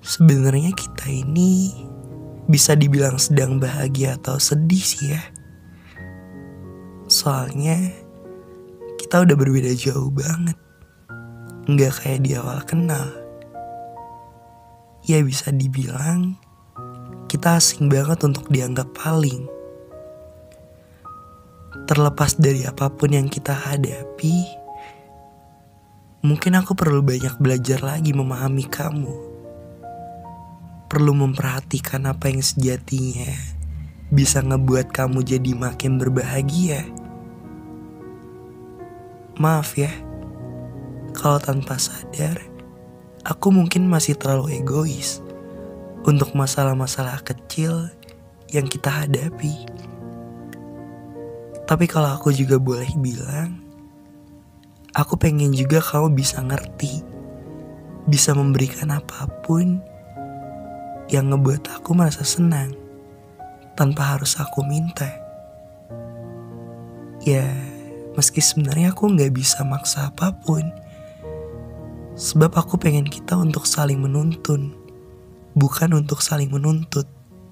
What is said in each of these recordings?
Sebenarnya kita ini bisa dibilang sedang bahagia atau sedih sih ya. Soalnya kita udah berbeda jauh banget. Nggak kayak di awal kenal. Ya bisa dibilang kita asing banget untuk dianggap paling. Terlepas dari apapun yang kita hadapi, mungkin aku perlu banyak belajar lagi memahami kamu. Perlu memperhatikan apa yang sejatinya bisa ngebuat kamu jadi makin berbahagia. Maaf ya, kalau tanpa sadar, aku mungkin masih terlalu egois untuk masalah-masalah kecil yang kita hadapi. Tapi kalau aku juga boleh bilang, aku pengen juga kamu bisa ngerti, bisa memberikan apapun yang ngebuat aku merasa senang tanpa harus aku minta. Ya, meski sebenarnya aku gak bisa maksa apapun, sebab aku pengen kita untuk saling menuntun, bukan untuk saling menuntut.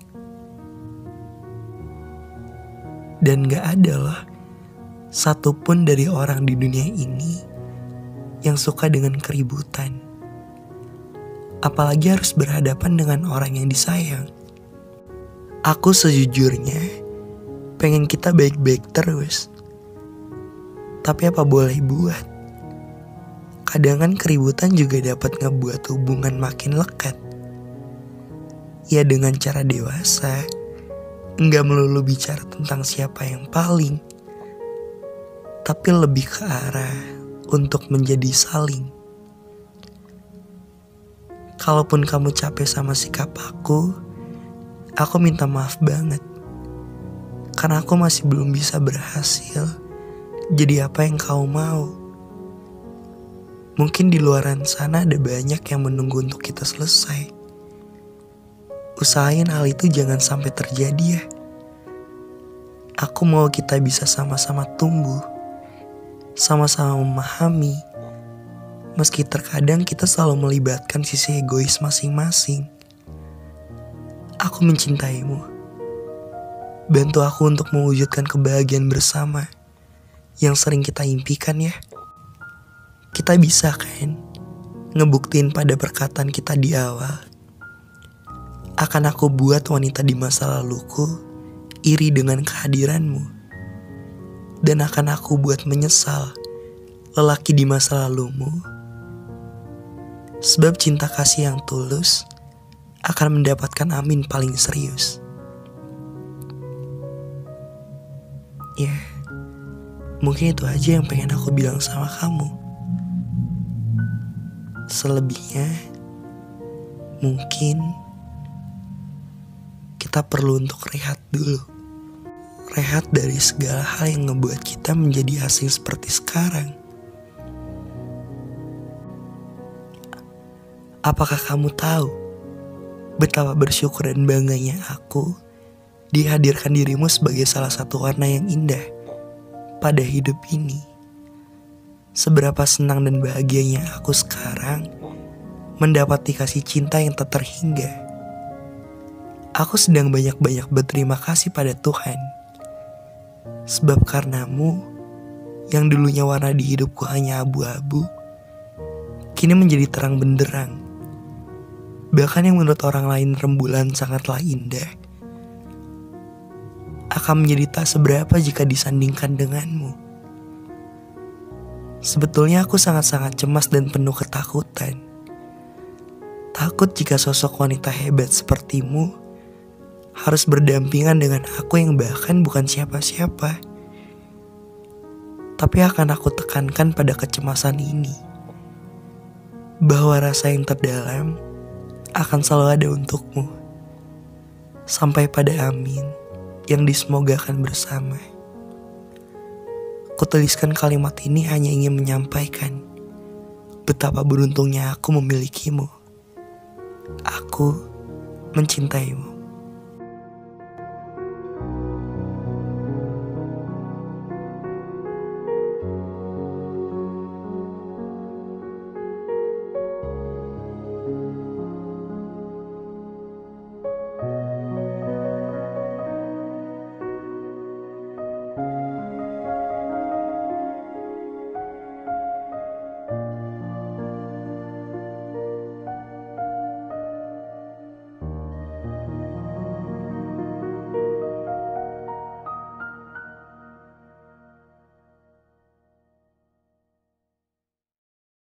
Dan gak ada loh satupun dari orang di dunia ini yang suka dengan keributan. Apalagi harus berhadapan dengan orang yang disayang. Aku sejujurnya pengen kita baik-baik terus. Tapi apa boleh buat? Kadang kan keributan juga dapat ngebuat hubungan makin lekat. Ya dengan cara dewasa, nggak melulu bicara tentang siapa yang paling, tapi lebih ke arah untuk menjadi saling. Kalaupun kamu capek sama sikap aku minta maaf banget. Karena aku masih belum bisa berhasil jadi apa yang kau mau. Mungkin di luaran sana ada banyak yang menunggu untuk kita selesai. Usahain hal itu jangan sampai terjadi ya. Aku mau kita bisa sama-sama tumbuh, sama-sama memahami, meski terkadang kita selalu melibatkan sisi egois masing-masing. Aku mencintaimu. Bantu aku untuk mewujudkan kebahagiaan bersama yang sering kita impikan ya. Kita bisa kan ngebuktiin pada perkataan kita di awal. Akan aku buat wanita di masa laluku iri dengan kehadiranmu. Dan akan aku buat menyesal lelaki di masa lalumu. Sebab cinta kasih yang tulus akan mendapatkan amin paling serius. Ya, mungkin itu aja yang pengen aku bilang sama kamu. Selebihnya, mungkin kita perlu untuk rehat dulu. Rehat dari segala hal yang ngebuat kita menjadi asing seperti sekarang. Apakah kamu tahu betapa bersyukur dan bangganya aku dihadirkan dirimu sebagai salah satu warna yang indah pada hidup ini? Seberapa senang dan bahagianya aku sekarang mendapat dikasih cinta yang tak terhingga. Aku sedang banyak-banyak berterima kasih pada Tuhan. Sebab karenamu, yang dulunya warna di hidupku hanya abu-abu, kini menjadi terang benderang. Bahkan yang menurut orang lain rembulan sangatlah indah, akan menjadi tak seberapa jika disandingkan denganmu. Sebetulnya aku sangat-sangat cemas dan penuh ketakutan. Takut jika sosok wanita hebat sepertimu harus berdampingan dengan aku yang bahkan bukan siapa-siapa. Tapi akan aku tekankan pada kecemasan ini, bahwa rasa yang terdalam akan selalu ada untukmu. Sampai pada amin yang disemogakan bersama. Kutuliskan kalimat ini hanya ingin menyampaikan betapa beruntungnya aku memilikimu. Aku mencintaimu.